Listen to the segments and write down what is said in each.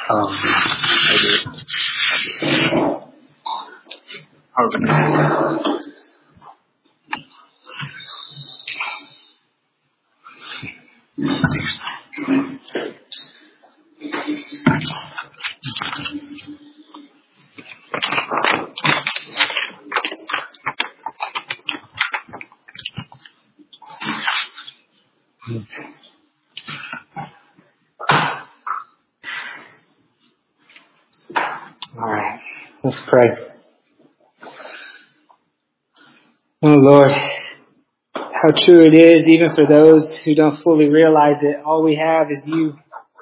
I do. All right, let's pray. Oh Lord, how true it is, even for those who don't fully realize it. All we have is you.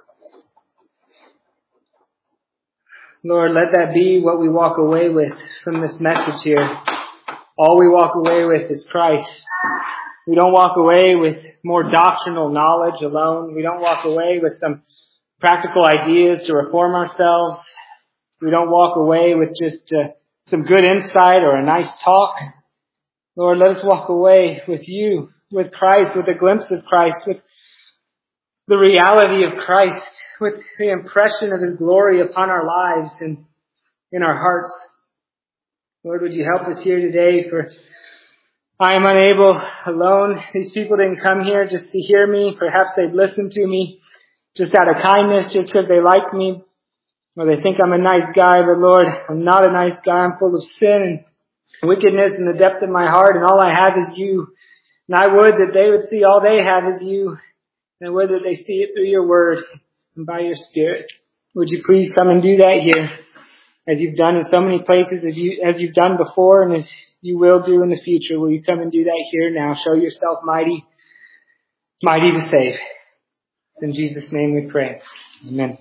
Lord, let that be what we walk away with from this message here. All we walk away with is Christ. We don't walk away with more doctrinal knowledge alone. We don't walk away with some practical ideas to reform ourselves. We don't walk away with just some good insight or a nice talk. Lord, let us walk away with you, with Christ, with a glimpse of Christ, with the reality of Christ, with the impression of His glory upon our lives and in our hearts. Lord, would you help us here today, for I am unable alone. These people didn't come here just to hear me. Perhaps they've listened to me just out of kindness, just because they like me, or they think I'm a nice guy. But Lord, I'm not a nice guy. I'm full of sin and wickedness in the depth of my heart, and all I have is you. And I would that they would see all they have is you, and would that they see it through your word and by your Spirit. Would you please come and do that here, as you've done in so many places, as you've done before, and as you will do in the future. Will you come and do that here now? Show yourself mighty, mighty to save. In Jesus' name we pray. Amen.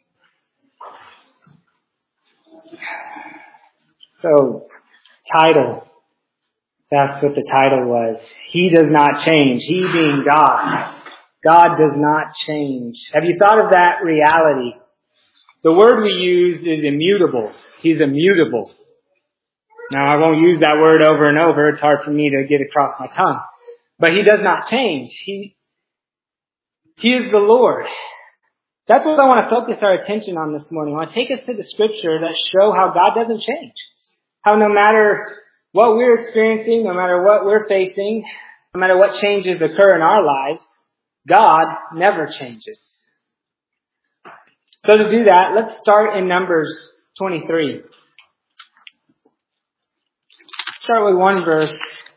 So, title. That's what the title was. He does not change. He being God. God does not change. Have you thought of that reality? The word we use is immutable. He's immutable. Now, I won't use that word over and over. It's hard for me to get across my tongue. But He does not change. He is the Lord. That's what I want to focus our attention on this morning. I want to take us to the scripture that show how God doesn't change. How no matter what we're experiencing, no matter what we're facing, no matter what changes occur in our lives, God never changes. So to do that, let's start in Numbers 23. Start with one verse.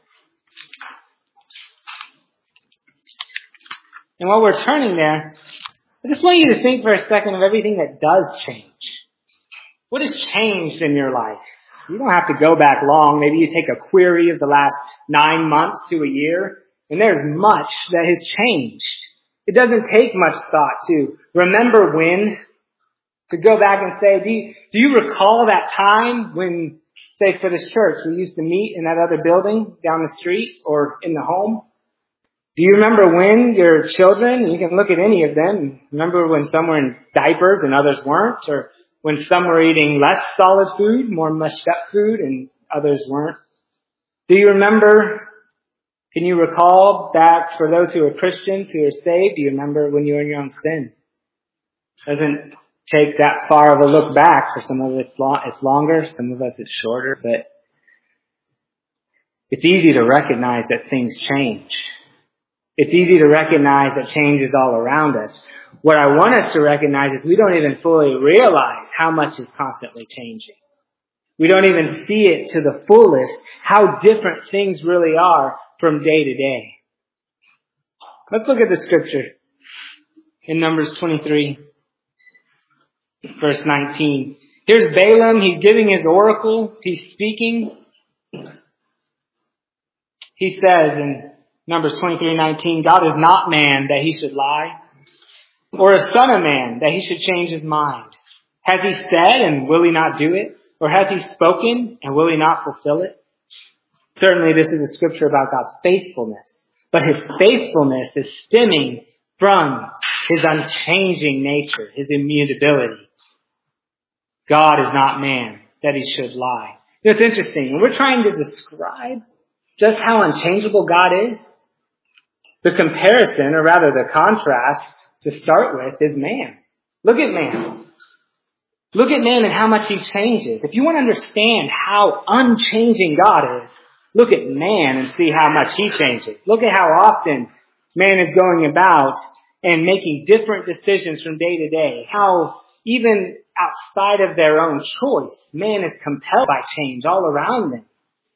And while we're turning there, I just want you to think for a second of everything that does change. What has changed in your life? You don't have to go back long. Maybe you take a query of the last 9 months to a year, and there's much that has changed. It doesn't take much thought to remember when, to go back and say, do you recall that time when, say for this church, we used to meet in that other building down the street or in the home? Do you remember when your children, you can look at any of them, remember when some were in diapers and others weren't, or when some were eating less solid food, more mushed up food, and others weren't? Do you remember, can you recall back for those who are Christians, who are saved, do you remember when you were in your own sin? Doesn't take that far of a look back. For some of it, it's longer, some of us it's shorter, but it's easy to recognize that things change. It's easy to recognize that change is all around us. What I want us to recognize is we don't even fully realize how much is constantly changing. We don't even see it to the fullest, how different things really are from day to day. Let's look at the scripture in Numbers 23, verse 19. Here's Balaam. He's giving his oracle. He's speaking. He says in Numbers 23:19, God is not man that He should lie, or a son of man that He should change His mind. Has He said, and will He not do it? Or has He spoken, and will He not fulfill it? Certainly this is a scripture about God's faithfulness. But His faithfulness is stemming from His unchanging nature, His immutability. God is not man that He should lie. It's interesting. When we're trying to describe just how unchangeable God is, the comparison, or rather the contrast to start with, is man. Look at man. Look at man and how much he changes. If you want to understand how unchanging God is, look at man and see how much he changes. Look at how often man is going about and making different decisions from day to day. How even outside of their own choice, man is compelled by change all around them.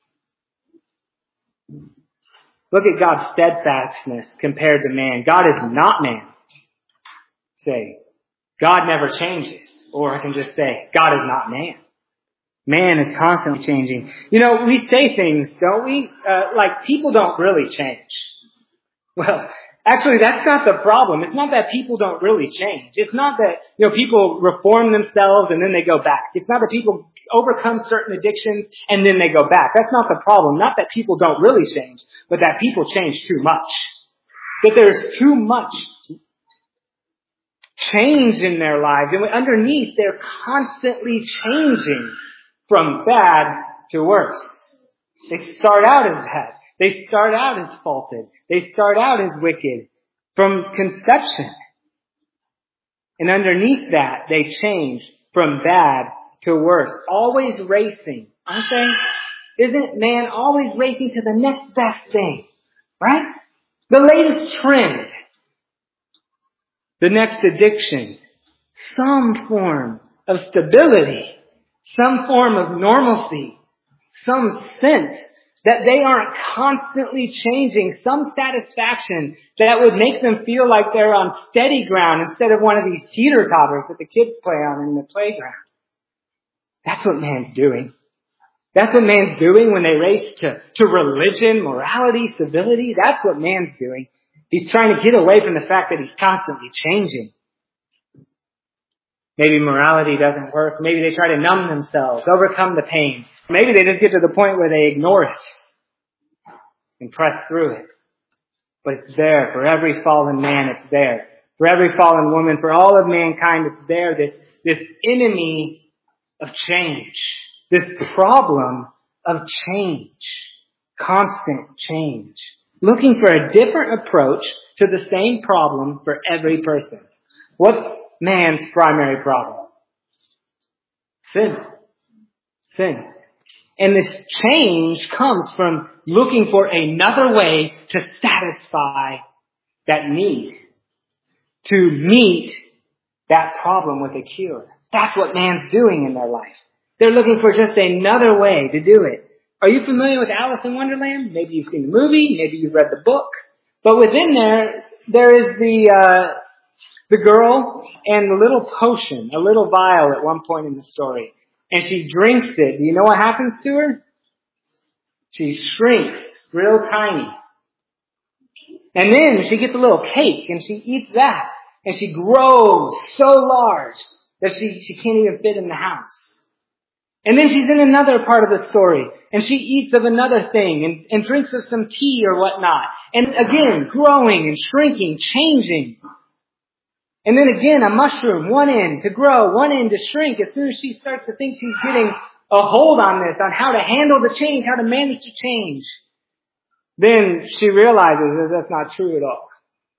Look at God's steadfastness compared to man. God is not man. Say, God never changes. Or I can just say, God is not man. Man is constantly changing. You know, we say things, don't we? Like people don't really change. Well, actually that's not the problem. It's not that people don't really change. It's not that, people reform themselves and then they go back. It's not that people overcome certain addictions and then they go back. That's not the problem. Not that people don't really change, but that people change too much. That there's too much change in their lives. And underneath, they're constantly changing from bad to worse. They start out as bad. They start out as faulted. They start out as wicked from conception. And underneath that, they change from bad to worse. Always racing, aren't they? Isn't man always racing to the next best thing? Right? The latest trend. The next addiction, some form of stability, some form of normalcy, some sense that they aren't constantly changing, some satisfaction that would make them feel like they're on steady ground instead of one of these teeter-totters that the kids play on in the playground. That's what man's doing. That's what man's doing when they race to religion, morality, civility. That's what man's doing. He's trying to get away from the fact that he's constantly changing. Maybe morality doesn't work. Maybe they try to numb themselves, overcome the pain. Maybe they just get to the point where they ignore it and press through it. But it's there. For every fallen man, it's there. For every fallen woman, for all of mankind, it's there. This enemy of change. This problem of change. Constant change. Looking for a different approach to the same problem for every person. What's man's primary problem? Sin. Sin. And this change comes from looking for another way to satisfy that need. To meet that problem with a cure. That's what man's doing in their life. They're looking for just another way to do it. Are you familiar with Alice in Wonderland? Maybe you've seen the movie, maybe you've read the book. But within there is the girl and the little potion, a little vial at one point in the story. And she drinks it. Do you know what happens to her? She shrinks real tiny. And then she gets a little cake and she eats that. And she grows so large that she can't even fit in the house. And then she's in another part of the story, and she eats of another thing, and drinks of some tea or whatnot. And again, growing and shrinking, changing. And then again, a mushroom, one end to grow, one end to shrink. As soon as she starts to think she's getting a hold on this, on how to handle the change, how to manage the change, then she realizes that that's not true at all.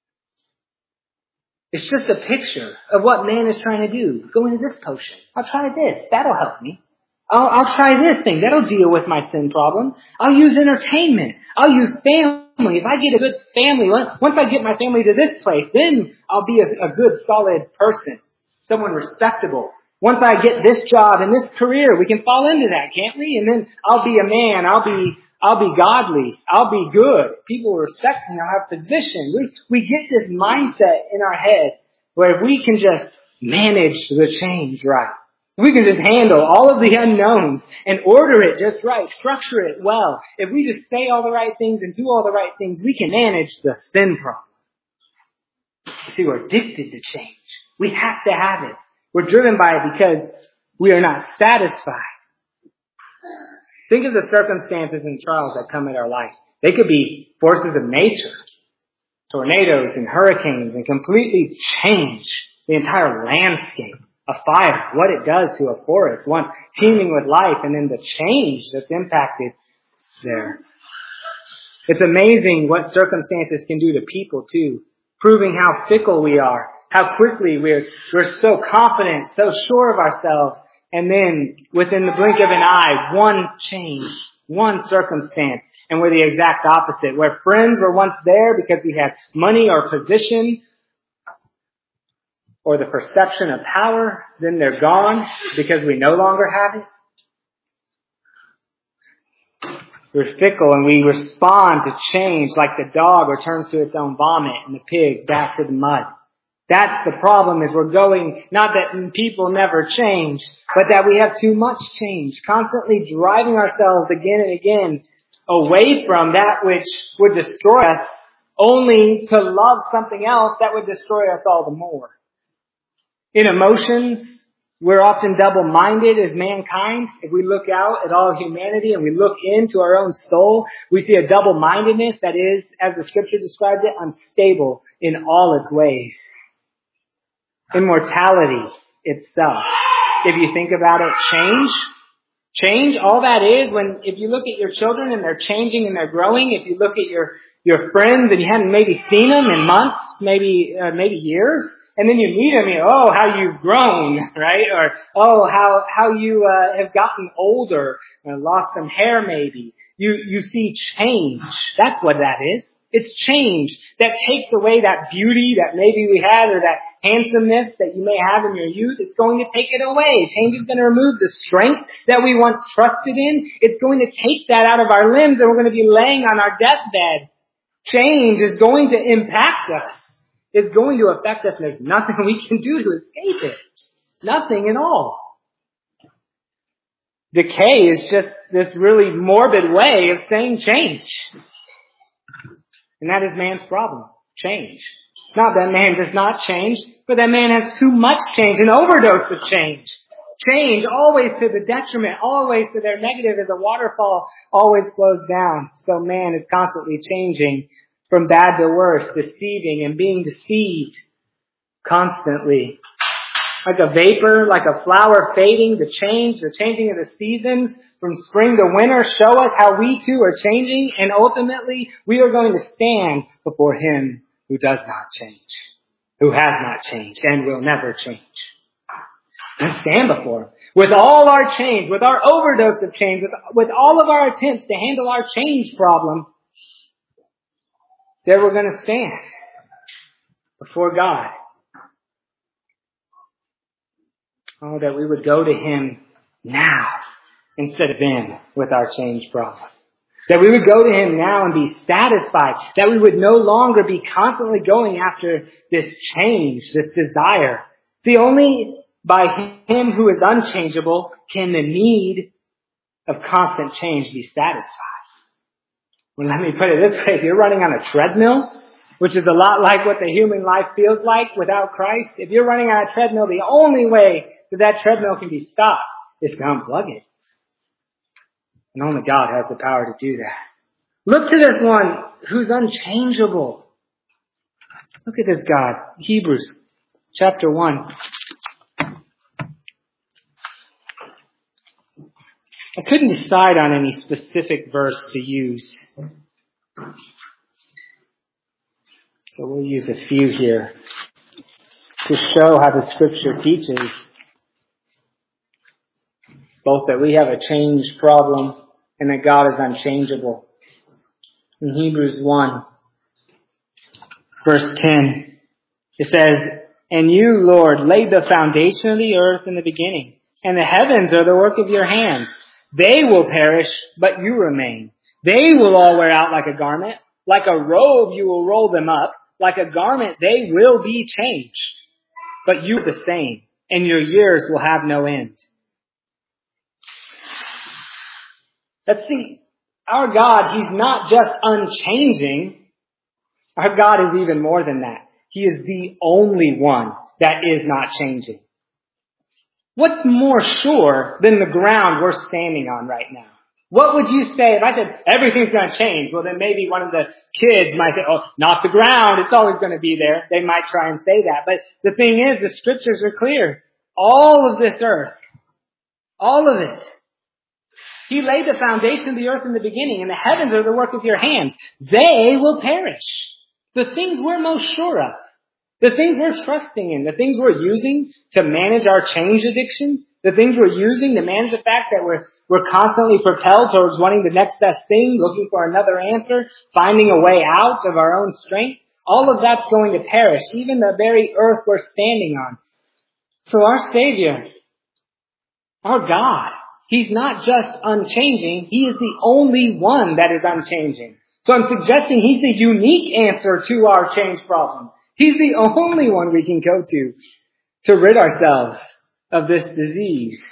It's just a picture of what man is trying to do. Go into this potion. I'll try this. That'll help me. I'll try this thing. That'll deal with my sin problem. I'll use entertainment. I'll use family. If I get a good family, once I get my family to this place, then I'll be a good, solid person. Someone respectable. Once I get this job and this career, we can fall into that, can't we? And then I'll be a man. I'll be godly. I'll be good. People will respect me. I'll have position. We get this mindset in our head where we can just manage the change right. We can just handle all of the unknowns and order it just right, structure it well. If we just say all the right things and do all the right things, we can manage the sin problem. See, we're addicted to change. We have to have it. We're driven by it because we are not satisfied. Think of the circumstances and trials that come in our life. They could be forces of nature, tornadoes and hurricanes, and completely change the entire landscape. A fire, what it does to a forest, one teeming with life, and then the change that's impacted there. It's amazing what circumstances can do to people too, proving how fickle we are How quickly we're so confident, so sure of ourselves, and then within the blink of an eye, one change, one circumstance, and we're the exact opposite. Where friends were once there because we had money or position or the perception of power, then they're gone because we no longer have it. We're fickle and we respond to change like the dog returns to its own vomit and the pig back to the mud. That's the problem, is we're going, not that people never change, but that we have too much change, constantly driving ourselves again and again away from that which would destroy us, only to love something else that would destroy us all the more. In emotions, we're often double-minded as mankind. If we look out at all humanity and we look into our own soul, we see a double-mindedness that is, as the scripture describes it, unstable in all its ways. Immortality itself. If you think about it, change, all that is, if you look at your children and they're changing and they're growing, if you look at your friends and you haven't maybe seen them in months, maybe years, and then you meet them, how you've grown, right? Or, how you have gotten older, lost some hair maybe. You see change. That's what that is. It's change that takes away that beauty that maybe we had, or that handsomeness that you may have in your youth. It's going to take it away. Change is going to remove the strength that we once trusted in. It's going to take that out of our limbs, and we're going to be laying on our deathbed. Change is going to impact us. It's going to affect us, and there's nothing we can do to escape it. Nothing at all. Decay is just this really morbid way of saying change. And that is man's problem. Change. It's not that man does not change, but that man has too much change, an overdose of change. Change always to the detriment, always to their negative, as a waterfall always flows down. So man is constantly changing from bad to worse, deceiving and being deceived constantly. Like a vapor, like a flower fading, the changing of the seasons from spring to winter show us how we too are changing, and ultimately we are going to stand before Him who does not change, who has not changed and will never change. And stand before Him with all our change, with our overdose of change, with all of our attempts to handle our change problem. There we're going to stand before God. Oh, that we would go to Him now instead of then with our change problem. That we would go to Him now and be satisfied. That we would no longer be constantly going after this change, this desire. See, only by Him who is unchangeable can the need of constant change be satisfied. Well, let me put it this way. If you're running on a treadmill, which is a lot like what the human life feels like without Christ, if you're running on a treadmill, the only way that treadmill can be stopped is to unplug it. And only God has the power to do that. Look to this one who's unchangeable. Look at this God. Hebrews chapter 1. I couldn't decide on any specific verse to use. So we'll use a few here to show how the Scripture teaches both that we have a change problem and that God is unchangeable. In Hebrews 1, verse 10, it says, "And you, Lord, laid the foundation of the earth in the beginning, and the heavens are the work of your hands. They will perish, but you remain. They will all wear out like a garment. Like a robe you will roll them up. Like a garment they will be changed. But you are the same, and your years will have no end." Let's see, our God, He's not just unchanging. Our God is even more than that. He is the only one that is not changing. What's more sure than the ground we're standing on right now? What would you say if I said everything's going to change? Well, then maybe one of the kids might say, "Oh, not the ground. It's always going to be there." They might try and say that. But the thing is, the Scriptures are clear. All of this earth, all of it. He laid the foundation of the earth in the beginning, and the heavens are the work of your hands. They will perish. The things we're most sure of. The things we're trusting in, the things we're using to manage our change addiction, the things we're using to manage the fact that we're constantly propelled towards wanting the next best thing, looking for another answer, finding a way out of our own strength, all of that's going to perish, even the very earth we're standing on. So our Savior, our God, He's not just unchanging, He is the only one that is unchanging. So I'm suggesting He's the unique answer to our change problem. He's the only one we can go to rid ourselves of this disease.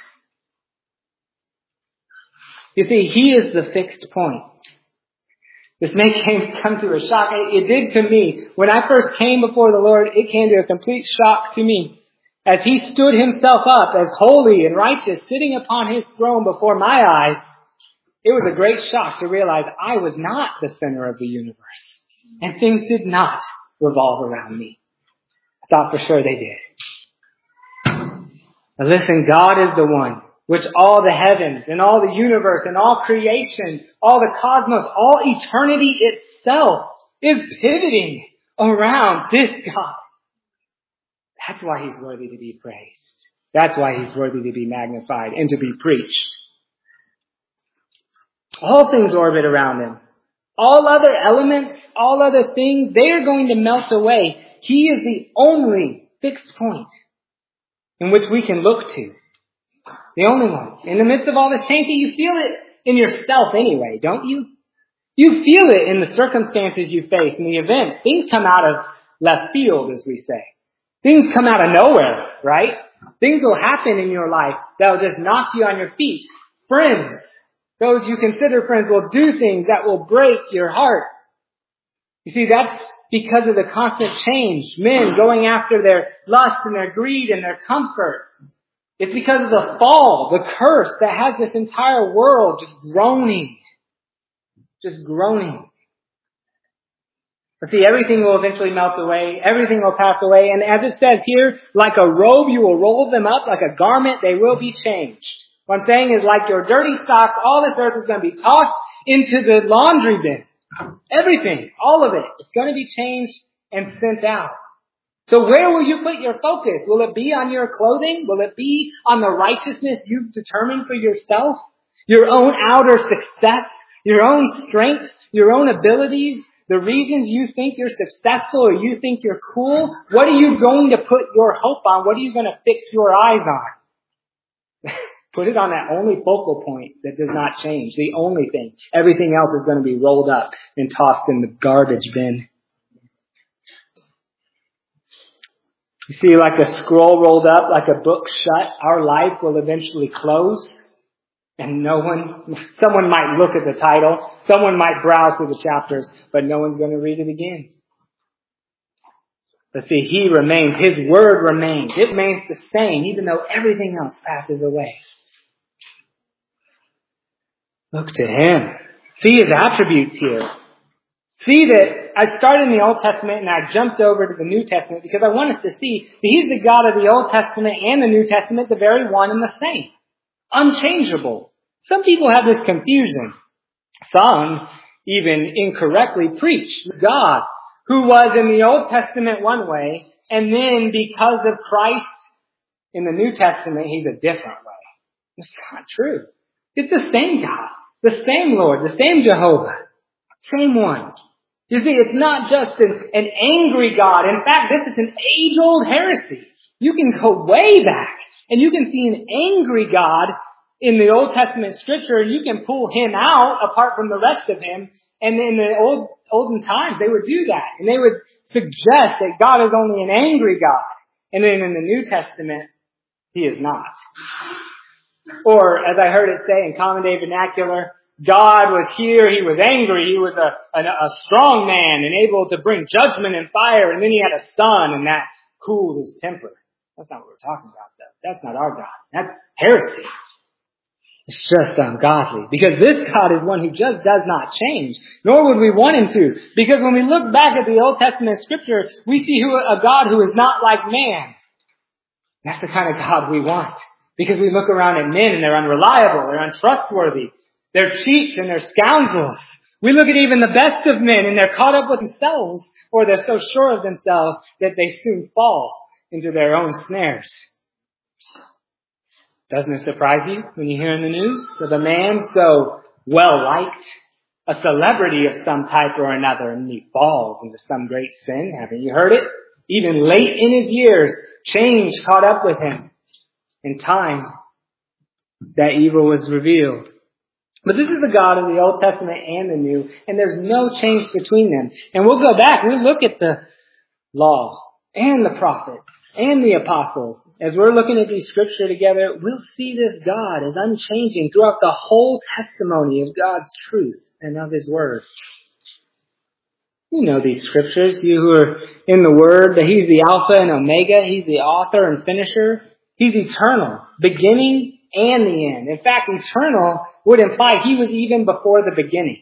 You see, He is the fixed point. This may come to a shock. It did to me. When I first came before the Lord, it came to a complete shock to me. As He stood Himself up as holy and righteous, sitting upon His throne before my eyes, it was a great shock to realize I was not the center of the universe. And things did not revolve around me. I thought for sure they did. But listen, God is the one which all the heavens and all the universe and all creation, all the cosmos, all eternity itself is pivoting around this God. That's why He's worthy to be praised. That's why He's worthy to be magnified and to be preached. All things orbit around Him. All other elements, all other things, they are going to melt away. He is the only fixed point in which we can look to. The only one. In the midst of all this change, you feel it in yourself anyway, don't you? You feel it in the circumstances you face, in the events. Things come out of left field, as we say. Things come out of nowhere, right? Things will happen in your life that will just knock you on your feet. Friends, those you consider friends, will do things that will break your heart. You see, that's because of the constant change. Men going after their lust and their greed and their comfort. It's because of the fall, the curse that has this entire world just groaning. Just groaning. But see, everything will eventually melt away. Everything will pass away. And as it says here, like a robe, you will roll them up. Like a garment, they will be changed. What I'm saying is, like your dirty socks, all this earth is going to be tossed into the laundry bin. Everything, all of it, it's going to be changed and sent out. So where will you put your focus? Will it be on your clothing? Will it be on the righteousness you've determined for yourself? Your own outer success? Your own strengths? Your own abilities? The reasons you think you're successful or you think you're cool? What are you going to put your hope on? What are you going to fix your eyes on? Put it on that only focal point that does not change. The only thing. Everything else is going to be rolled up and tossed in the garbage bin. You see, like a scroll rolled up, like a book shut, our life will eventually close. And someone might look at the title, someone might browse through the chapters, but no one's going to read it again. But see, He remains. His word remains. It remains the same, even though everything else passes away. Look to Him. See His attributes here. See that I started in the Old Testament and I jumped over to the New Testament because I want us to see that He's the God of the Old Testament and the New Testament, the very one and the same. Unchangeable. Some people have this confusion. Some even incorrectly preach God who was in the Old Testament one way, and then because of Christ in the New Testament, He's a different way. It's not true. It's the same God, the same Lord, the same Jehovah, same one. You see, it's not just an angry God. In fact, this is an age-old heresy. You can go way back, and you can see an angry God in the Old Testament Scripture, and you can pull Him out apart from the rest of Him. And in the olden times, they would do that. And they would suggest that God is only an angry God. And then in the New Testament, He is not. Or, as I heard it say in common day vernacular, God was here, He was angry, He was a strong man and able to bring judgment and fire, and then He had a son and that cooled His temper. That's not what we're talking about, though. That's not our God. That's heresy. It's just ungodly. Because this God is one who just does not change. Nor would we want Him to. Because when we look back at the Old Testament Scripture, we see a God who is not like man. That's the kind of God we want. Because we look around at men and they're unreliable, they're untrustworthy, they're cheats and they're scoundrels. We look at even the best of men and they're caught up with themselves. or they're so sure of themselves that they soon fall into their own snares. Doesn't it surprise you when you hear in the news of a man so well-liked, a celebrity of some type or another, and he falls into some great sin? Haven't you heard it? Even late in his years, change caught up with him. In time, that evil was revealed. But this is the God of the Old Testament and the New, and there's no change between them. And we'll go back, we'll look at the law and the prophets and the apostles. As we're looking at these scripture together, we'll see this God is unchanging throughout the whole testimony of God's truth and of His Word. You know these scriptures, you who are in the Word, that He's the Alpha and Omega, He's the author and finisher. He's eternal, beginning and the end. In fact, eternal would imply He was even before the beginning.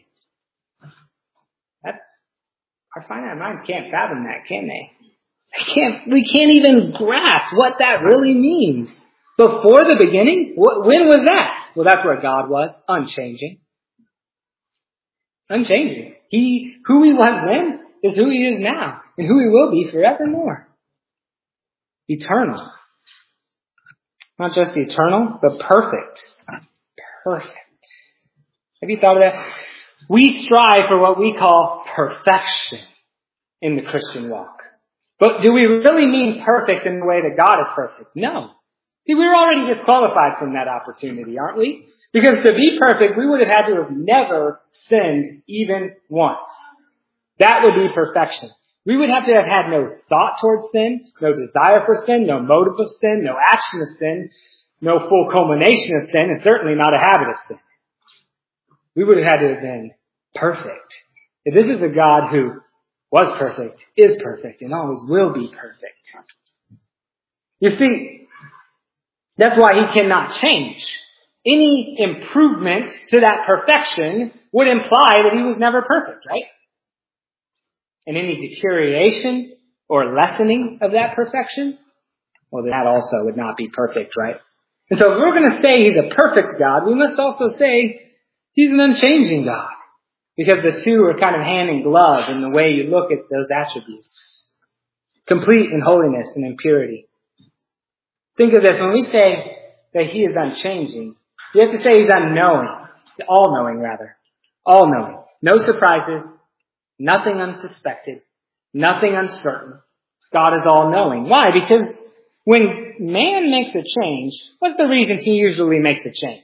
Our finite minds can't fathom that, can they? We can't even grasp what that really means. Before the beginning? When was that? Well, that's where God was, unchanging. Unchanging. Who He was then is who He is now, and who He will be forevermore. Eternal. Not just eternal, but perfect. Perfect. Have you thought of that? We strive for what we call perfection in the Christian walk. But do we really mean perfect in the way that God is perfect? No. See, we're already disqualified from that opportunity, aren't we? Because to be perfect, we would have had to have never sinned even once. That would be perfection. We would have to have had no thought towards sin, no desire for sin, no motive of sin, no action of sin, no full culmination of sin, and certainly not a habit of sin. We would have had to have been perfect. If this is a God who was perfect, is perfect, and always will be perfect. You see, that's why He cannot change. Any improvement to that perfection would imply that He was never perfect, right? And any deterioration or lessening of that perfection, well, that also would not be perfect, right? And so if we're going to say He's a perfect God, we must also say He's an unchanging God. Because the two are kind of hand in glove in the way you look at those attributes. Complete in holiness and in purity. Think of this. When we say that He is unchanging, you have to say He's unknowing. All-knowing, rather. All-knowing. No surprises. Nothing unsuspected. Nothing uncertain. God is all-knowing. Why? Because when man makes a change, what's the reason he usually makes a change?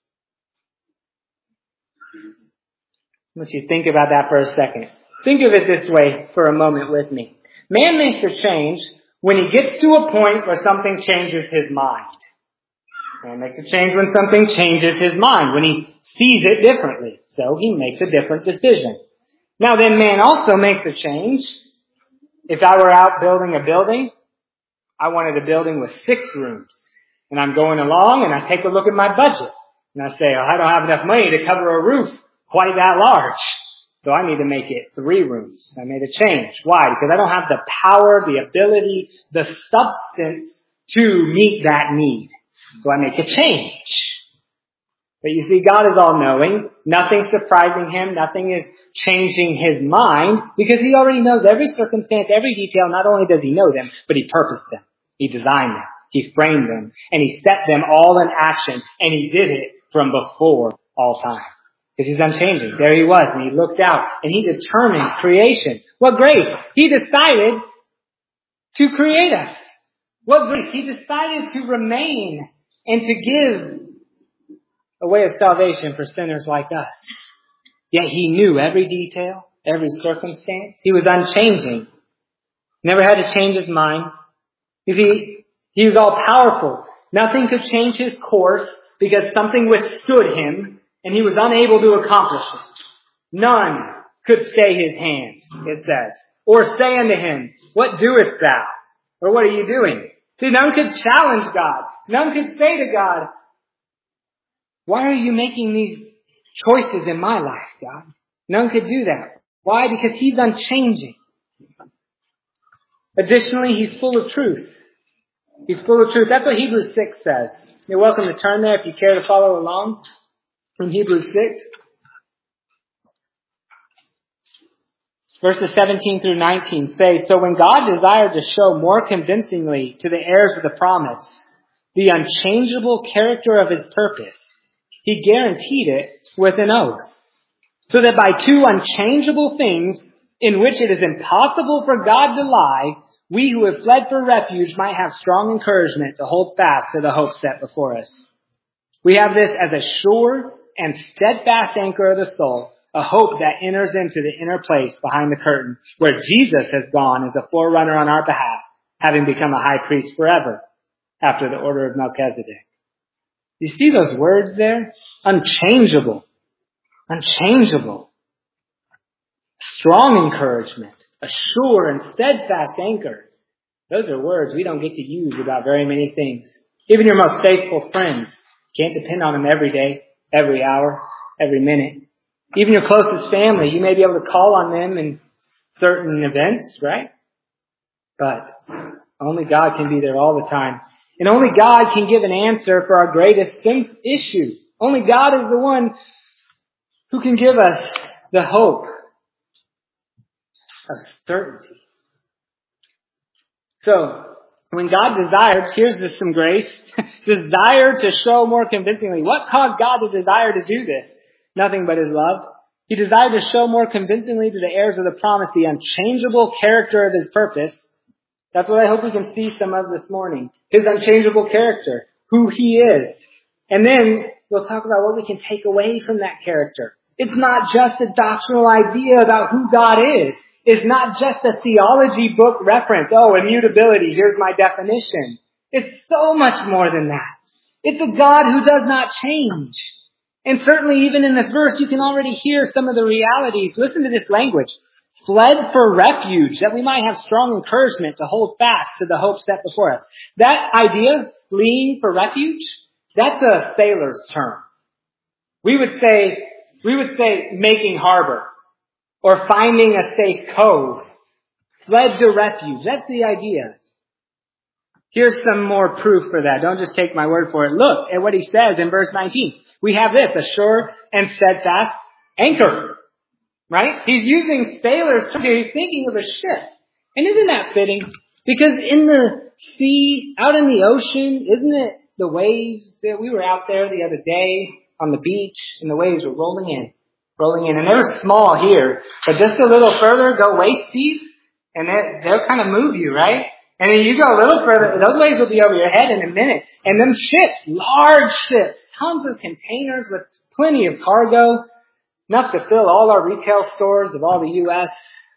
Let you think about that for a second. Think of it this way for a moment with me. Man makes a change when he gets to a point where something changes his mind. Man makes a change when something changes his mind, when he sees it differently. So he makes a different decision. Now then, man also makes a change. If I were out building a building, I wanted a building with 6 rooms. And I'm going along and I take a look at my budget. And I say, I don't have enough money to cover a roof quite that large. So I need to make it 3 rooms. I made a change. Why? Because I don't have the power, the ability, the substance to meet that need. So I make a change. But you see, God is all-knowing. Nothing's surprising Him. Nothing is changing His mind because He already knows every circumstance, every detail. Not only does He know them, but He purposed them. He designed them. He framed them. And He set them all in action. And He did it from before all time. Because He's unchanging. There He was, and He looked out, and He determined creation. What grace! He decided to create us. What grace! He decided to remain and to give a way of salvation for sinners like us. Yet He knew every detail, every circumstance. He was unchanging. Never had to change His mind. You see, He was all powerful. Nothing could change His course because something withstood Him. And He was unable to accomplish it. None could stay His hand, it says. Or say unto Him, what doest thou? Or what are you doing? See, none could challenge God. None could say to God, why are you making these choices in my life, God? None could do that. Why? Because He's unchanging. Additionally, He's full of truth. He's full of truth. That's what Hebrews 6 says. You're welcome to turn there if you care to follow along. In Hebrews 6. Verses 17 through 19 say, "So when God desired to show more convincingly to the heirs of the promise the unchangeable character of His purpose, He guaranteed it with an oath, so that by two unchangeable things in which it is impossible for God to lie, we who have fled for refuge might have strong encouragement to hold fast to the hope set before us. We have this as a sure and steadfast anchor of the soul, a hope that enters into the inner place behind the curtain, where Jesus has gone as a forerunner on our behalf, having become a high priest forever, after the order of Melchizedek." You see those words there? Unchangeable. Unchangeable. Strong encouragement. A sure and steadfast anchor. Those are words we don't get to use about very many things. Even your most faithful friends. Can't depend on them every day, every hour, every minute. Even your closest family, you may be able to call on them in certain events, right? But only God can be there all the time. And only God can give an answer for our greatest issue. Only God is the one who can give us the hope of certainty. So, when God desired, here's some grace, desired to show more convincingly. What caused God to desire to do this? Nothing but His love. He desired to show more convincingly to the heirs of the promise the unchangeable character of His purpose. That's what I hope we can see some of this morning. His unchangeable character. Who He is. And then we'll talk about what we can take away from that character. It's not just a doctrinal idea about who God is. It's not just a theology book reference. Oh, immutability, here's my definition. It's so much more than that. It's a God who does not change. And certainly even in this verse, you can already hear some of the realities. Listen to this language. Fled for refuge, that we might have strong encouragement to hold fast to the hope set before us. That idea, fleeing for refuge, that's a sailor's term. We would say making harbor or finding a safe cove. Fled to refuge. That's the idea. Here's some more proof for that. Don't just take my word for it. Look at what he says in verse 19. We have this, a sure and steadfast anchor. Right? He's using sailors here. He's thinking of a ship. And isn't that fitting? Because in the sea, out in the ocean, isn't it the waves? We were out there the other day on the beach and the waves were rolling in. And they were small here. But just a little further, go waist deep and they'll kind of move you, right? And then you go a little further, those waves will be over your head in a minute. And them ships, large ships, tons of containers with plenty of cargo, enough to fill all our retail stores of all the U.S.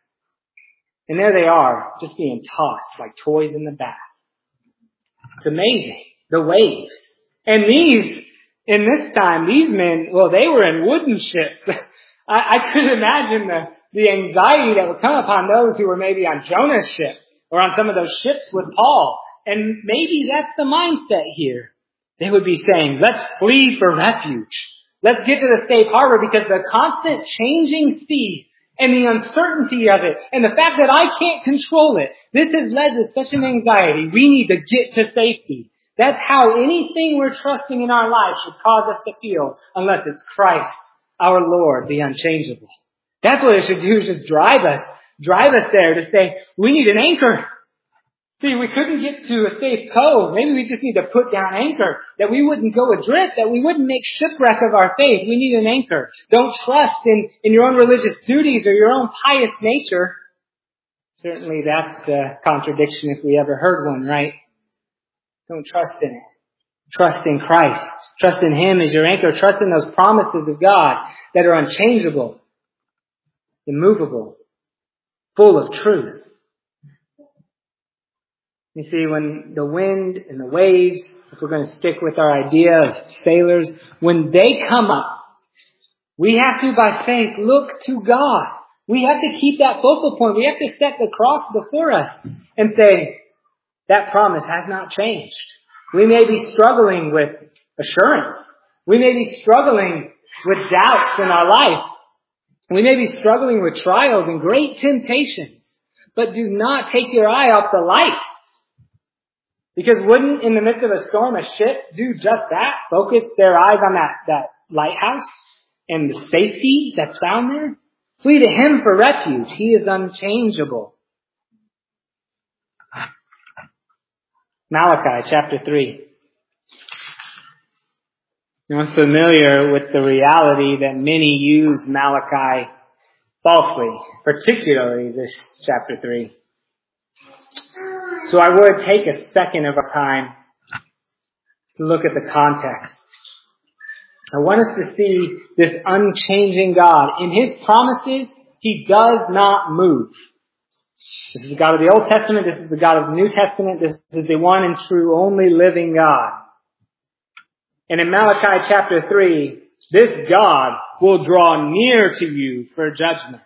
And there they are, just being tossed like toys in the bath. It's amazing. The waves. And in this time, these men, well, they were in wooden ships. I could imagine the anxiety that would come upon those who were maybe on Jonah's ship or on some of those ships with Paul. And maybe that's the mindset here. They would be saying, let's flee for refuge. Let's get to the safe harbor, because the constant changing sea and the uncertainty of it and the fact that I can't control it, this has led to such an anxiety. We need to get to safety. That's how anything we're trusting in our life should cause us to feel, unless it's Christ, our Lord, the unchangeable. That's what it should do, is just drive us there to say, we need an anchor. See, we couldn't get to a safe cove. Maybe we just need to put down anchor, that we wouldn't go adrift, that we wouldn't make shipwreck of our faith. We need an anchor. Don't trust in your own religious duties or your own pious nature. Certainly that's a contradiction if we ever heard one, right? Don't trust in it. Trust in Christ. Trust in Him as your anchor. Trust in those promises of God that are unchangeable, immovable, full of truth. You see, when the wind and the waves, if we're going to stick with our idea of sailors, when they come up, we have to, by faith, look to God. We have to keep that focal point. We have to set the cross before us and say, that promise has not changed. We may be struggling with assurance. We may be struggling with doubts in our life. We may be struggling with trials and great temptations. But do not take your eye off the light. Because wouldn't, in the midst of a storm, a ship do just that? Focus their eyes on that lighthouse and the safety that's found there? Flee to Him for refuge. He is unchangeable. Malachi chapter 3. I'm familiar with the reality that many use Malachi falsely, particularly this chapter 3. So I would take a second of our time to look at the context. I want us to see this unchanging God. In His promises, He does not move. This is the God of the Old Testament. This is the God of the New Testament. This is the one and true, only living God. And in Malachi chapter 3, this God will draw near to you for judgment.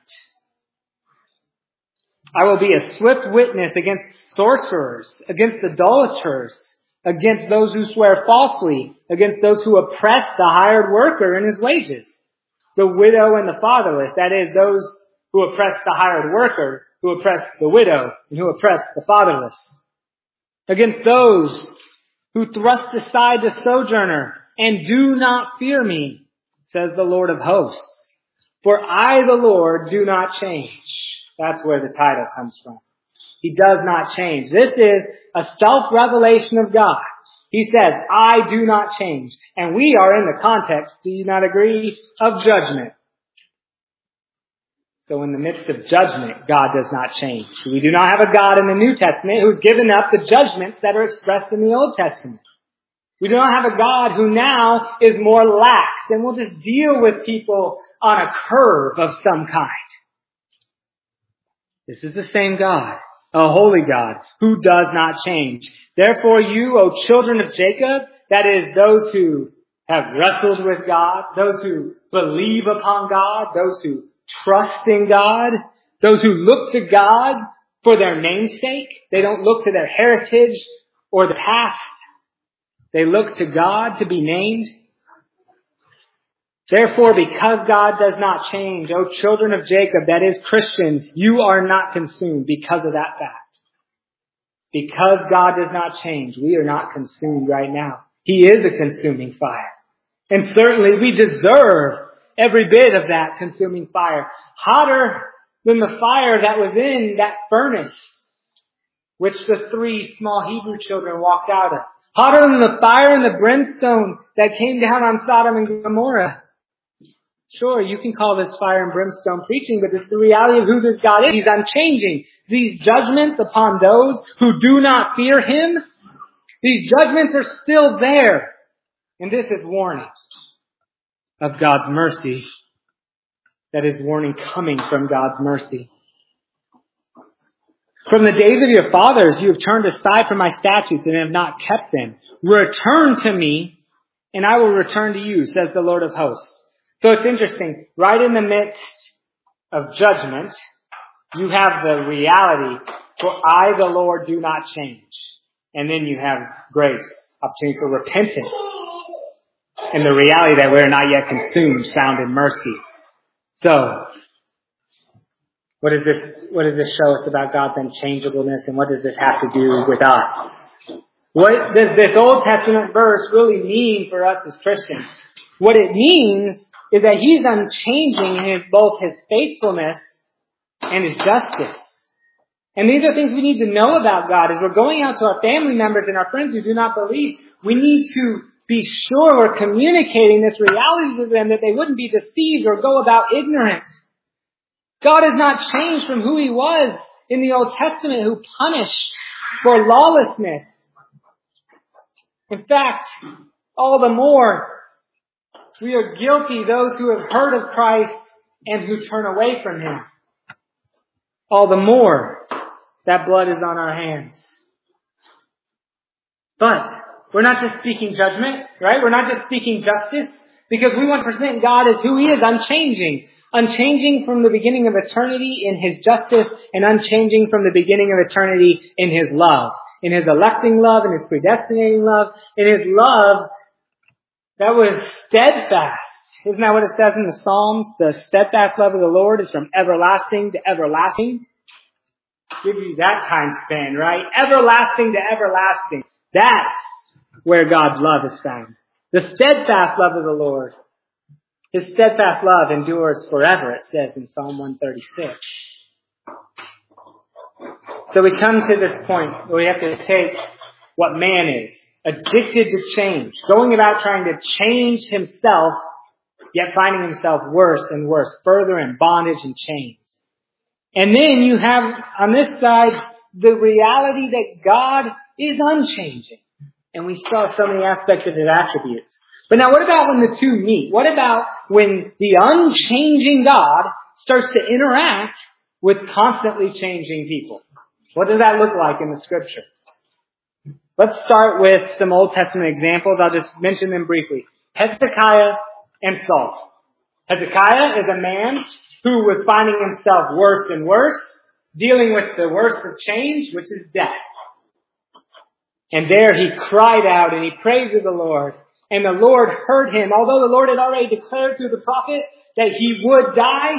I will be a swift witness against sorcerers, against idolaters, against those who swear falsely, against those who oppress the hired worker in his wages, the widow and the fatherless. That is, those who oppress the hired worker, who oppress the widow, and who oppress the fatherless. Against those who thrust aside the sojourner and do not fear me, says the Lord of hosts. For I, the Lord, do not change. That's where the title comes from. He does not change. This is a self-revelation of God. He says, I do not change. And we are in the context, do you not agree, of judgment. So in the midst of judgment, God does not change. We do not have a God in the New Testament who's given up the judgments that are expressed in the Old Testament. We do not have a God who now is more lax and will just deal with people on a curve of some kind. This is the same God, a holy God, who does not change. Therefore you, O children of Jacob, that is, those who have wrestled with God, those who believe upon God, those who trust in God, those who look to God for their namesake. They don't look to their heritage or the past. They look to God to be named. Therefore, because God does not change, O children of Jacob, that is Christians, you are not consumed because of that fact. Because God does not change, we are not consumed right now. He is a consuming fire. And certainly we deserve every bit of that consuming fire. Hotter than the fire that was in that furnace, which the 3 small Hebrew children walked out of. Hotter than the fire and the brimstone that came down on Sodom and Gomorrah. Sure, you can call this fire and brimstone preaching, but it's the reality of who this God is. He's unchanging. These judgments upon those who do not fear Him, these judgments are still there. And this is warning of God's mercy. That is warning coming from God's mercy. From the days of your fathers, you have turned aside from my statutes and have not kept them. Return to me, and I will return to you, says the Lord of hosts. So it's interesting. Right in the midst of judgment, you have the reality, for I, the Lord, do not change. And then you have grace, opportunity for repentance, and the reality that we are not yet consumed, found in mercy. So, what does this show us about God's unchangeableness, and what does this have to do with us? What does this Old Testament verse really mean for us as Christians? What it means is that He's unchanging in both His faithfulness and His justice. And these are things we need to know about God. As we're going out to our family members and our friends who do not believe, we need to be sure we're communicating this reality to them, that they wouldn't be deceived or go about ignorant. God has not changed from who He was in the Old Testament, who punished for lawlessness. In fact, all the more, we are guilty, those who have heard of Christ and who turn away from Him. All the more, that blood is on our hands. But we're not just speaking judgment, right? We're not just speaking justice, because we want to present God as who He is, unchanging. Unchanging from the beginning of eternity in His justice, and unchanging from the beginning of eternity in His love. In His electing love, in His predestinating love, in His love that was steadfast. Isn't that what it says in the Psalms? The steadfast love of the Lord is from everlasting to everlasting. Give you that time span, right? Everlasting to everlasting. That's where God's love is found. The steadfast love of the Lord. His steadfast love endures forever, it says in Psalm 136. So we come to this point where we have to take what man is, addicted to change, going about trying to change himself, yet finding himself worse and worse, further in bondage and chains. And then you have on this side the reality that God is unchanging. And we saw so many aspects of his attributes. But now what about when the two meet? What about when the unchanging God starts to interact with constantly changing people? What does that look like in the scripture? Let's start with some Old Testament examples. I'll just mention them briefly. Hezekiah and Saul. Hezekiah is a man who was finding himself worse and worse, dealing with the worst of change, which is death. And there he cried out and he prayed to the Lord. And the Lord heard him. Although the Lord had already declared through the prophet that he would die,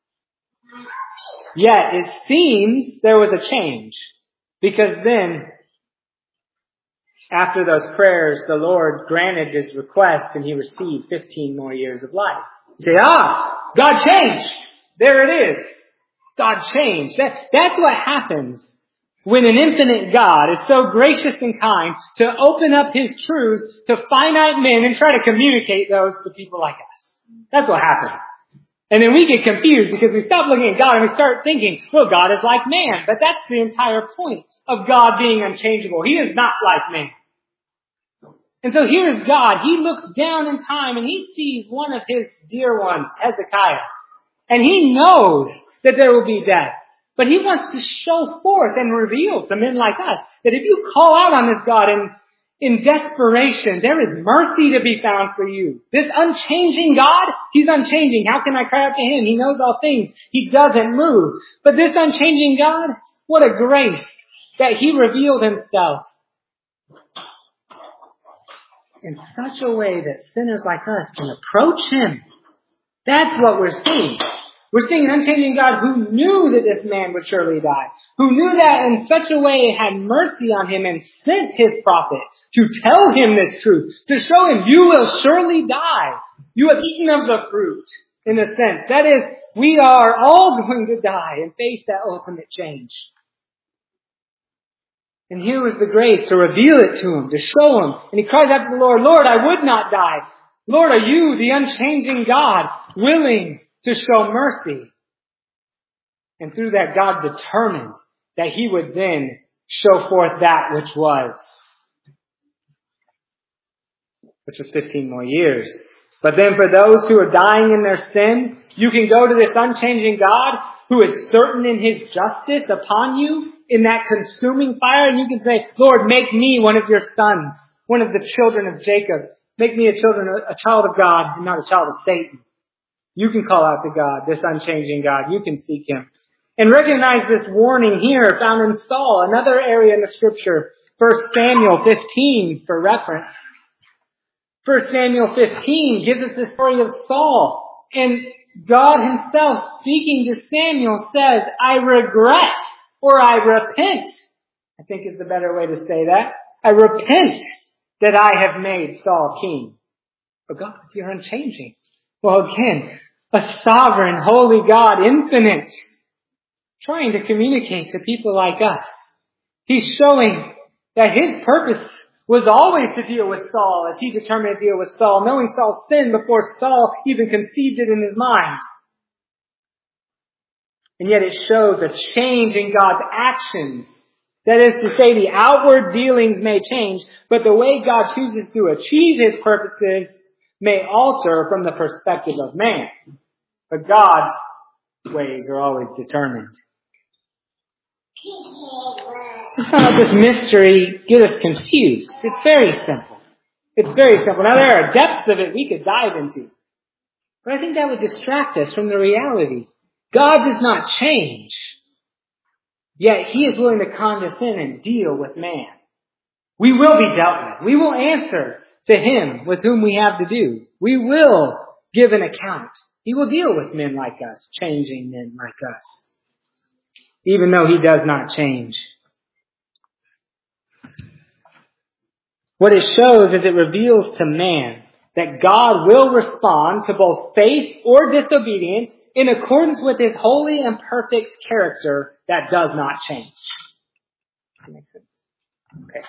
yet it seems there was a change. Because then, after those prayers, the Lord granted his request and he received 15 more years of life. You say, God changed. There it is. God changed. That's what happens when an infinite God is so gracious and kind to open up his truth to finite men and try to communicate those to people like us. That's what happens. And then we get confused because we stop looking at God and we start thinking, well, God is like man. But that's the entire point of God being unchangeable. He is not like man. And so here's God. He looks down in time and he sees one of his dear ones, Hezekiah. And he knows that there will be death. But he wants to show forth and reveal to men like us that if you call out on this God in desperation, there is mercy to be found for you. This unchanging God, he's unchanging. How can I cry out to him? He knows all things. He doesn't move. But this unchanging God, what a grace that he revealed himself in such a way that sinners like us can approach him. That's what we're seeing. We're seeing an unchanging God who knew that this man would surely die, who knew that in such a way had mercy on him and sent his prophet to tell him this truth, to show him you will surely die. You have eaten of the fruit, in a sense. That is, we are all going to die and face that ultimate change. And here was the grace to reveal it to him, to show him. And he cries out to the Lord, Lord, I would not die. Lord, are you, the unchanging God, willing to show mercy? And through that, God determined that he would then show forth that which was 15 more years. But then for those who are dying in their sin, you can go to this unchanging God who is certain in his justice upon you in that consuming fire, and you can say, Lord, make me one of your sons, one of the children of Jacob. Make me a child of God and not a child of Satan. You can call out to God, this unchanging God. You can seek him. And recognize this warning here found in Saul, another area in the scripture, 1 Samuel 15 for reference. 1 Samuel 15 gives us the story of Saul. And God himself speaking to Samuel says, I regret or I repent. I think is the better way to say that. I repent that I have made Saul king. But God, you're unchanging. Well, again, a sovereign, holy God, infinite, trying to communicate to people like us. He's showing that his purpose was always to deal with Saul as he determined to deal with Saul, knowing Saul's sin before Saul even conceived it in his mind. And yet it shows a change in God's actions. That is to say, the outward dealings may change, but the way God chooses to achieve his purposes may alter from the perspective of man. But God's ways are always determined. Let's not let this mystery get us confused. It's very simple. It's very simple. Now there are depths of it we could dive into. But I think that would distract us from the reality. God does not change. Yet he is willing to condescend and deal with man. We will be dealt with. We will answer to him with whom we have to do. We will give an account. He will deal with men like us, changing men like us. Even though he does not change. What it shows is it reveals to man that God will respond to both faith or disobedience in accordance with His holy and perfect character that does not change. That makes sense? Okay.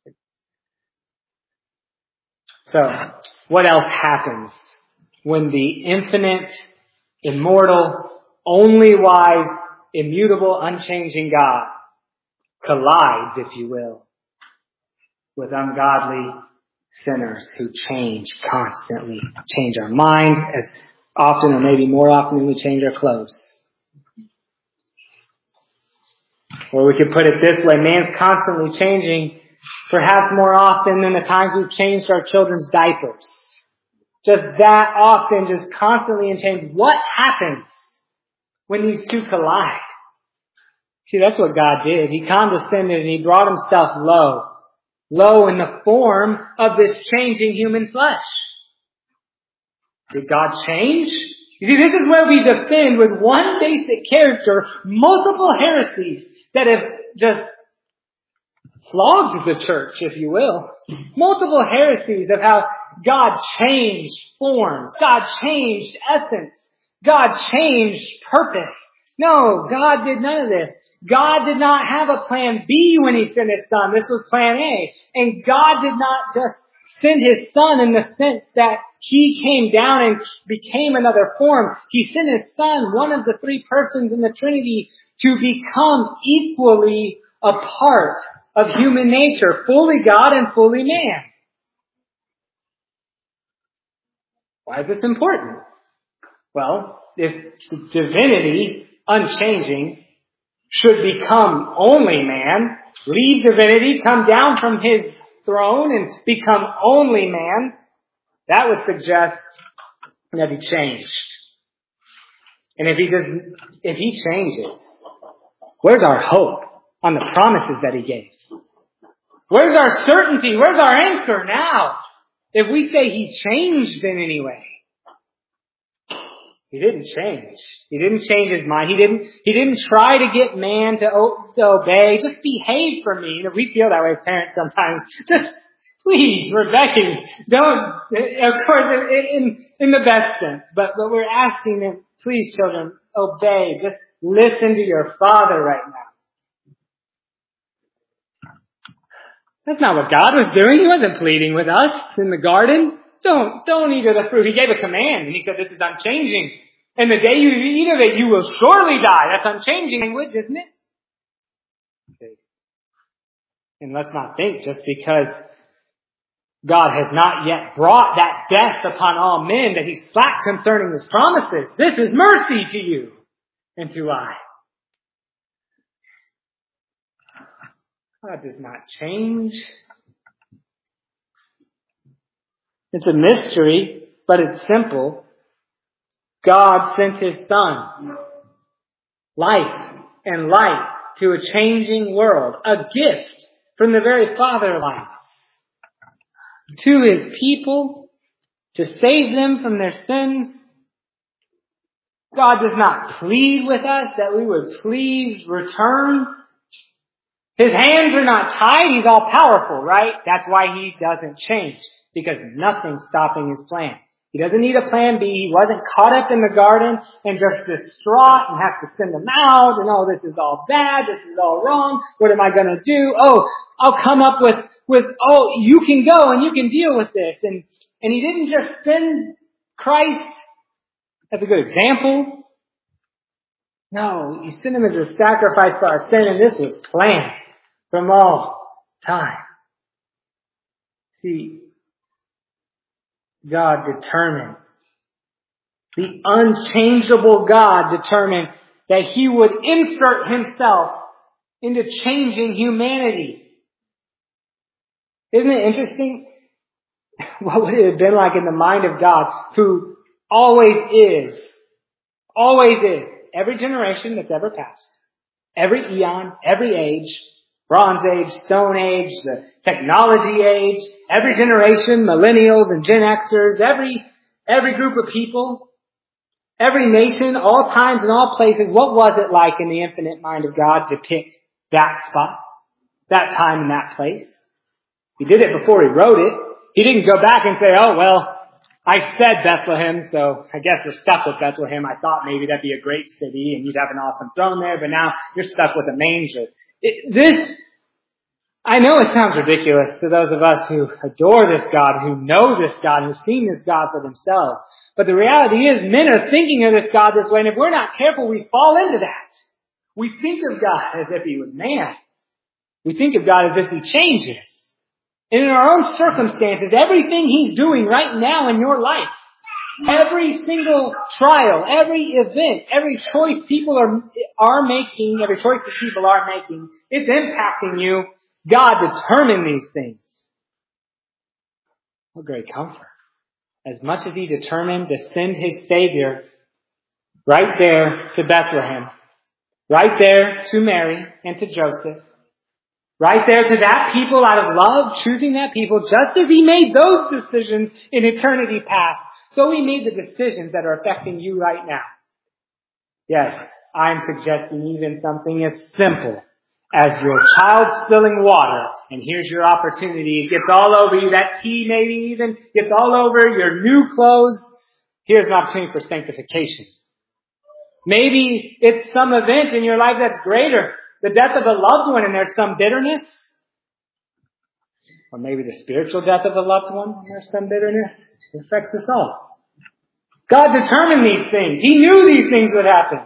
So, what else happens when the infinite, immortal, only wise, immutable, unchanging God collides, if you will, with ungodly sinners who change constantly, change our mind as often or maybe more often than we change our clothes? Or we could put it this way, man's constantly changing, perhaps more often than the times we've changed our children's diapers. Just that often, just constantly in change. What happens when these two collide? See, that's what God did. He condescended and He brought Himself low in the form of this changing human flesh. Did God change? You see, this is where we defend with one basic character multiple heresies that have just flogged the church, if you will. Multiple heresies of how God changed forms, God changed essence, God changed purpose. No, God did none of this. God did not have a plan B when He sent His Son. This was plan A. And God did not just send His Son in the sense that He came down and became another form. He sent His Son, one of the three persons in the Trinity, to become equally a part of human nature, fully God and fully man. Why is this important? Well, if divinity, unchanging, should become only man, leave divinity, come down from His throne and become only man, that would suggest that He changed. And if He changes, where's our hope on the promises that He gave? Where's our certainty? Where's our anchor now? If we say He changed in any way. He didn't change. He didn't change His mind. He didn't try to get man to obey. Just behave for me. You know, we feel that way as parents sometimes. Just please, we're begging. Don't, of course, in the best sense. But we're asking them, please children, obey. Just listen to your Father right now. That's not what God was doing. He wasn't pleading with us in the garden. Don't eat of the fruit. He gave a command, and He said, this is unchanging. And the day you eat of it, you will surely die. That's unchanging language, isn't it? Okay. And let's not think just because God has not yet brought that death upon all men that He's slack concerning His promises. This is mercy to you and to I. God does not change. It's a mystery, but it's simple. God sent His Son, life and light to a changing world, a gift from the very Father of lights, to His people to save them from their sins. God does not plead with us that we would please return. His hands are not tied. He's all powerful, right? That's why He doesn't change, because nothing's stopping His plan. He doesn't need a plan B. He wasn't caught up in the garden and just distraught and has to send them out and, oh, this is all bad. This is all wrong. What am I going to do? Oh, I'll come up with, oh, you can go and you can deal with this. And He didn't just send Christ as a good example. No, He sent Him as a sacrifice for our sin, and this was planned from all time. See, God determined, the unchangeable God determined that He would insert Himself into changing humanity. Isn't it interesting? What would it have been like in the mind of God, who always is, every generation that's ever passed, every eon, every age, Bronze Age, Stone Age, the technology age, every generation, millennials and Gen Xers, every group of people, every nation, all times and all places. What was it like in the infinite mind of God to pick that spot, that time and that place? He did it before He wrote it. He didn't go back and say, oh, well, I said Bethlehem, so I guess we're stuck with Bethlehem. I thought maybe that'd be a great city and you'd have an awesome throne there, but now you're stuck with a manger. I know it sounds ridiculous to those of us who adore this God, who know this God, who've seen this God for themselves. But the reality is, men are thinking of this God this way, and if we're not careful, we fall into that. We think of God as if He was man. We think of God as if He changes. And in our own circumstances, everything He's doing right now in your life, every single trial, every event, every choice people are making, every choice that people are making, it's impacting you. God determined these things. What great comfort. As much as He determined to send His Savior right there to Bethlehem, right there to Mary and to Joseph, right there to that people out of love, choosing that people, just as He made those decisions in eternity past, so He made the decisions that are affecting you right now. Yes, I'm suggesting even something as simple as your child spilling water, and here's your opportunity. It gets all over you. That tea maybe even gets all over your new clothes. Here's an opportunity for sanctification. Maybe it's some event in your life that's greater. The death of a loved one and there's some bitterness. Or maybe the spiritual death of a loved one and there's some bitterness. It affects us all. God determined these things. He knew these things would happen.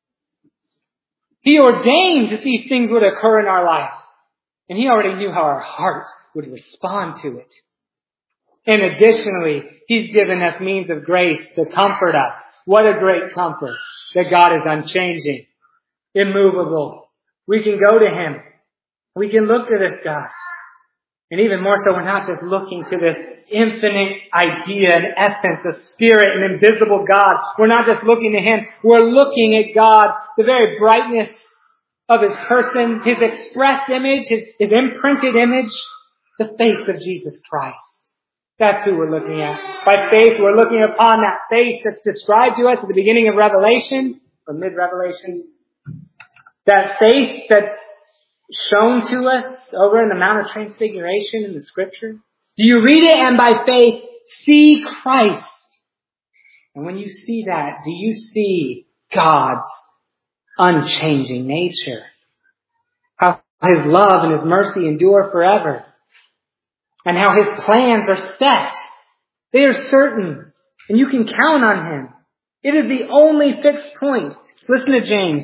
He ordained that these things would occur in our life. And He already knew how our heart would respond to it. And additionally, He's given us means of grace to comfort us. What a great comfort that God is unchanging, immovable. We can go to Him. We can look to this God. And even more so, we're not just looking to this infinite idea and essence, the Spirit and invisible God. We're not just looking to Him. We're looking at God, the very brightness of His person, His express image, His imprinted image, the face of Jesus Christ. That's who we're looking at. By faith, we're looking upon that face that's described to us at the beginning of Revelation, or mid-Revelation. That face that's shown to us over in the Mount of Transfiguration in the Scripture. Do you read it and by faith see Christ? And when you see that, do you see God's unchanging nature? How His love and His mercy endure forever. And how His plans are set. They are certain. And you can count on Him. It is the only fixed point. Listen to James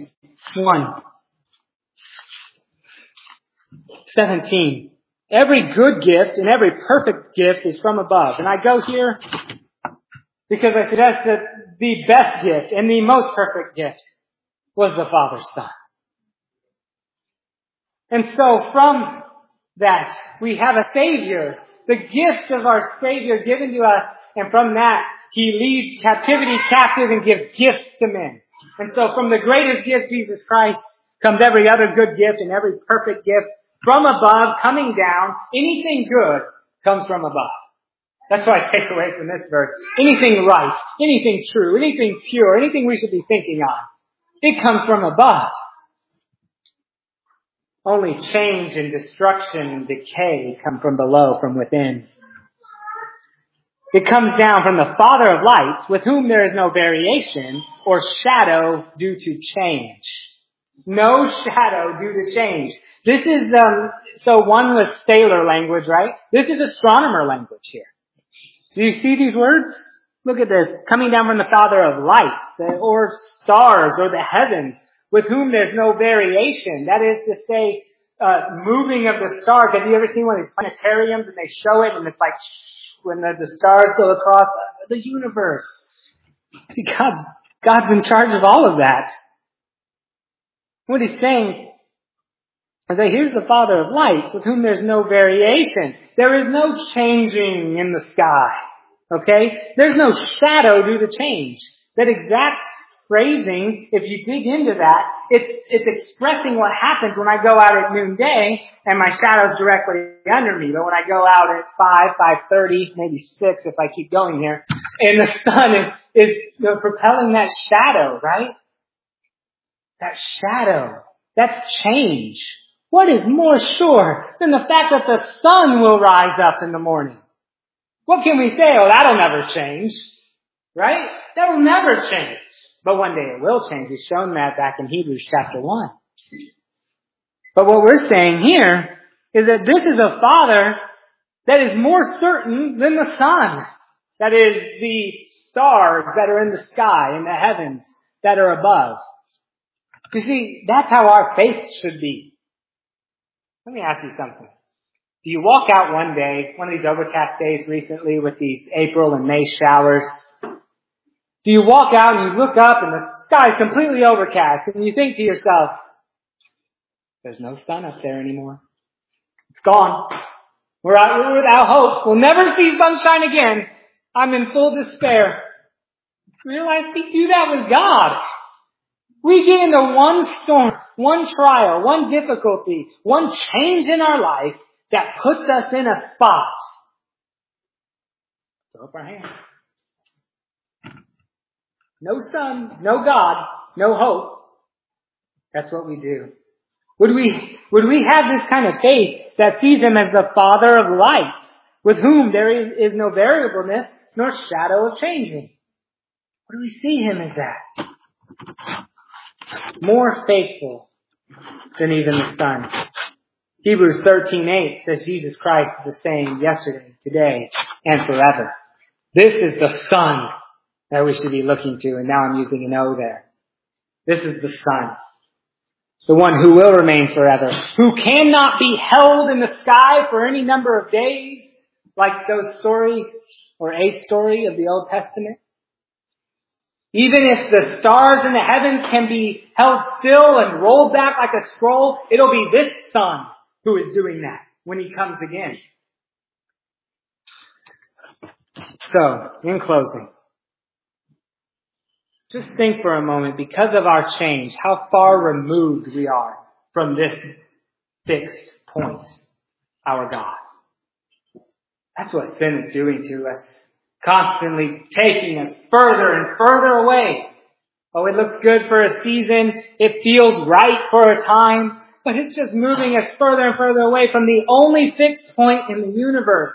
1:17. Every good gift and every perfect gift is from above. And I go here because I suggest that the best gift and the most perfect gift was the Father's Son. And so from that, we have a Savior, the gift of our Savior given to us, and from that, He leads captivity captive and gives gifts to men. And so from the greatest gift, Jesus Christ, comes every other good gift and every perfect gift from above, coming down. Anything good comes from above. That's what I take away from this verse. Anything right, anything true, anything pure, anything we should be thinking on, it comes from above. Only change and destruction and decay come from below, from within. It comes down from the Father of lights, with whom there is no variation or shadow due to change. No shadow due to change. This is, so one was sailor language, right? This is astronomer language here. Do you see these words? Look at this. Coming down from the Father of lights, or stars, or the heavens, with whom there's no variation. That is to say, moving of the stars. Have you ever seen one of these planetariums and they show it and it's like when the stars go across the universe? See, God's in charge of all of that. What He's saying is that here's the Father of lights, with whom there's no variation. There is no changing in the sky. Okay? There's no shadow due to change. That exact phrasing, if you dig into that, it's expressing what happens when I go out at noonday and my shadow's directly under me. But when I go out at 5:30, maybe 6 if I keep going here, and the sun is propelling that shadow, right? That shadow. That's change. What is more sure than the fact that the sun will rise up in the morning? What can we say? Oh, that'll never change. Right? That'll never change. But one day it will change. We've shown that back in Hebrews chapter 1. But what we're saying here is that this is a Father that is more certain than the sun. That is, the stars that are in the sky, in the heavens that are above. You see, that's how our faith should be. Let me ask you something. Do you walk out one day, one of these overcast days recently with these April and May showers? Do you walk out and you look up and the sky is completely overcast and you think to yourself, there's no sun up there anymore. It's gone. We're without hope. We'll never see sunshine again. I'm in full despair. Realize we do that with God. We get into one storm, one trial, one difficulty, one change in our life that puts us in a spot. Throw up our hands. No sun, no God, no hope. That's what we do. Would we have this kind of faith that sees Him as the Father of lights, with whom there is no variableness nor shadow of changing? Would we see Him as that? More faithful than even the sun. Hebrews 13:8 says Jesus Christ is the same yesterday, today, and forever. This is the Son that we should be looking to, and now I'm using an O there. This is the Son. The one who will remain forever, who cannot be held in the sky for any number of days, like those stories, or a story of the Old Testament. Even if the stars in the heavens can be held still and rolled back like a scroll, it'll be this Son who is doing that when He comes again. So, in closing, just think for a moment, because of our change, how far removed we are from this fixed point, our God. That's what sin is doing to us. Constantly taking us further and further away. Oh, it looks good for a season. It feels right for a time. But it's just moving us further and further away from the only fixed point in the universe.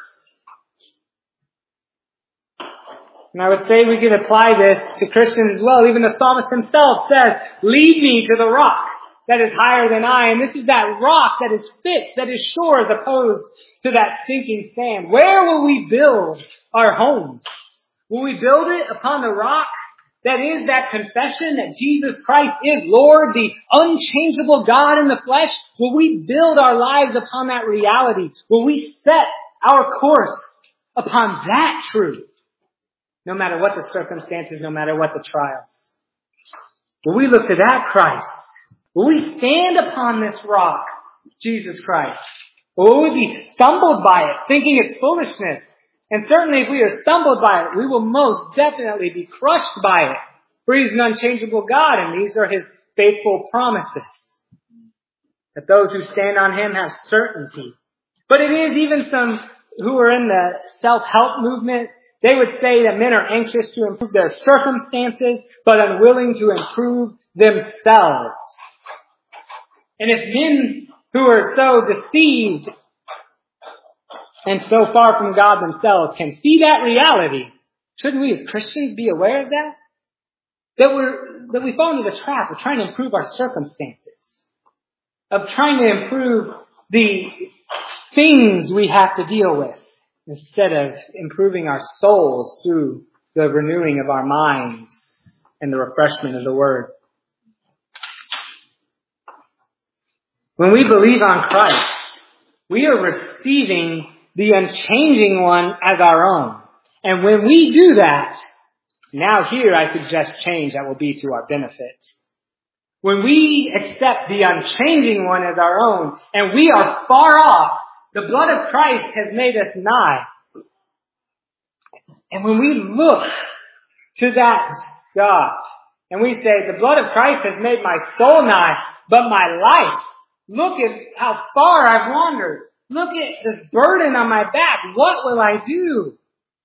And I would say we could apply this to Christians as well. Even the psalmist himself says, lead me to the rock that is higher than I. And this is that rock that is fixed, that is sure, as opposed to that sinking sand. Where will we build our homes? Will we build it upon the rock that is that confession that Jesus Christ is Lord, the unchangeable God in the flesh? Will we build our lives upon that reality? Will we set our course upon that truth? No matter what the circumstances, no matter what the trials. Will we look to that Christ? Will we stand upon this rock, Jesus Christ? Or will we be stumbled by it, thinking it's foolishness? And certainly if we are stumbled by it, we will most definitely be crushed by it. For He's an unchangeable God, and these are His faithful promises. That those who stand on Him have certainty. But it is even some who are in the self-help movement. They would say that men are anxious to improve their circumstances, but unwilling to improve themselves. And if men who are so deceived and so far from God themselves can see that reality, shouldn't we as Christians be aware of that? That we fall into the trap of trying to improve our circumstances, of trying to improve the things we have to deal with, instead of improving our souls through the renewing of our minds and the refreshment of the Word. When we believe on Christ, we are receiving the unchanging one as our own. And when we do that, now here I suggest change that will be to our benefit. When we accept the unchanging one as our own, and we are far off, the blood of Christ has made us nigh. And when we look to that God, and we say, the blood of Christ has made my soul nigh, but my life, look at how far I've wandered. Look at this burden on my back. What will I do?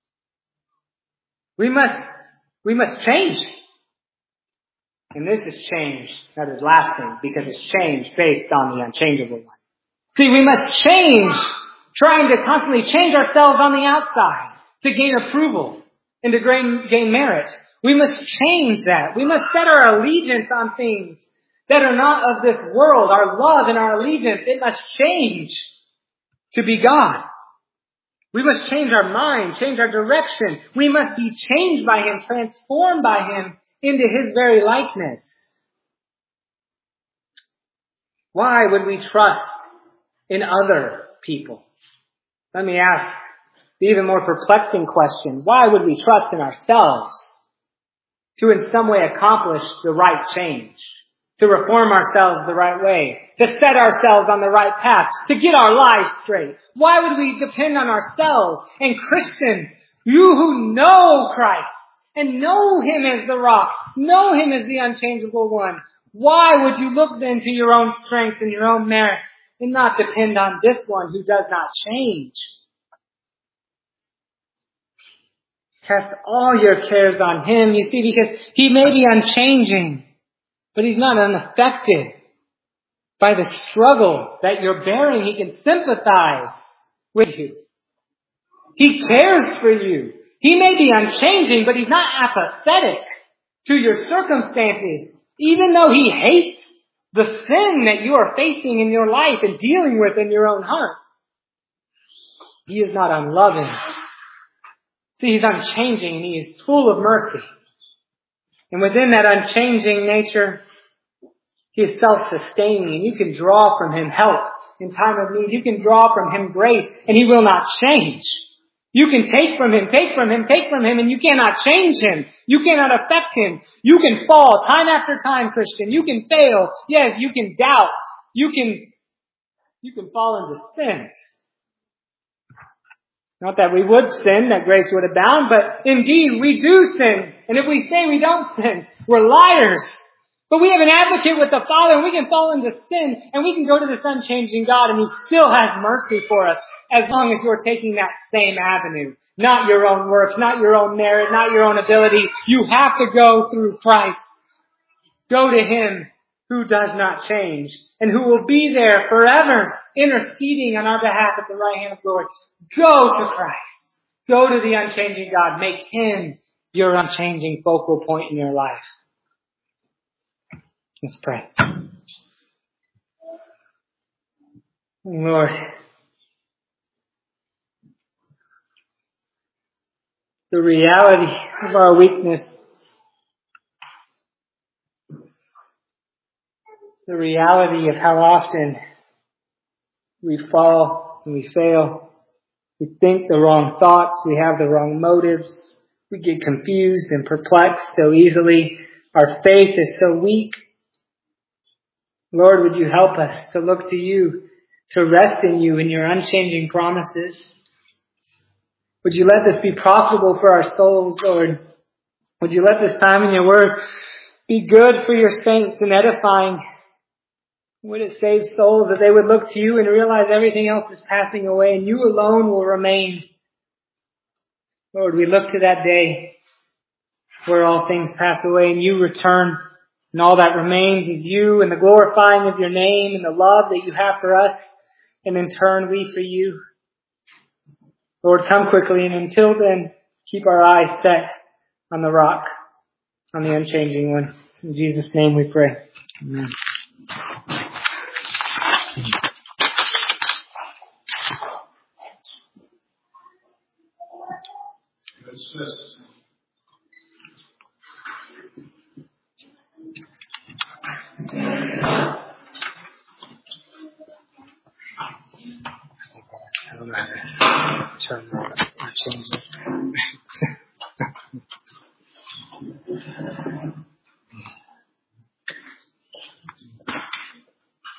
We must change. And this is change that is lasting, because it's change based on the unchangeable one. See, we must change, trying to constantly change ourselves on the outside. to gain approval and to gain merit. We must change that. We must set our allegiance on things that are not of this world. Our love and our allegiance, it must change to be God. We must change our mind, change our direction. We must be changed by Him, transformed by Him into His very likeness. Why would we trust in other people? Let me ask the even more perplexing question. Why would we trust in ourselves to in some way accomplish the right change? To reform ourselves the right way, to set ourselves on the right path, to get our lives straight. Why would we depend on ourselves? And Christians, you who know Christ and know Him as the rock, know Him as the unchangeable one, why would you look then to your own strength and your own merit and not depend on this one who does not change? Cast all your cares on Him, you see, because He may be unchanging, but He's not unaffected by the struggle that you're bearing. He can sympathize with you. He cares for you. He may be unchanging, but He's not apathetic to your circumstances. Even though He hates the sin that you are facing in your life and dealing with in your own heart, He is not unloving. See, He's unchanging and He is full of mercy. And within that unchanging nature, He is self-sustaining, and you can draw from Him help in time of need. You can draw from Him grace, and He will not change. You can take from Him, and you cannot change Him. You cannot affect Him. You can fall time after time, Christian. You can fail. Yes, you can doubt. You can fall into sins. Not that we would sin, that grace would abound, but indeed we do sin. And if we say we don't sin, we're liars. But we have an advocate with the Father, and we can fall into sin, and we can go to this unchanging God, and He still has mercy for us, as long as you're taking that same avenue. Not your own works, not your own merit, not your own ability. You have to go through Christ. Go to Him who does not change, and who will be there forever, interceding on our behalf at the right hand of glory. Go to Christ. Go to the unchanging God. Make Him your unchanging focal point in your life. Let's pray. Lord, the reality of our weakness, the reality of how often we fall and we fail, we think the wrong thoughts, we have the wrong motives, we get confused and perplexed so easily, our faith is so weak. Lord, would you help us to look to you, to rest in you and your unchanging promises? Would you let this be profitable for our souls, Lord? Would you let this time in your word be good for your saints and edifying? Would it save souls that they would look to you and realize everything else is passing away and you alone will remain? Lord, we look to that day where all things pass away and you return. And all that remains is you and the glorifying of your name and the love that you have for us. And in turn, we for you. Lord, come quickly. And until then, keep our eyes set on the rock, on the unchanging one. In Jesus' name we pray. Amen. It's just I don't know how to turn that or change it.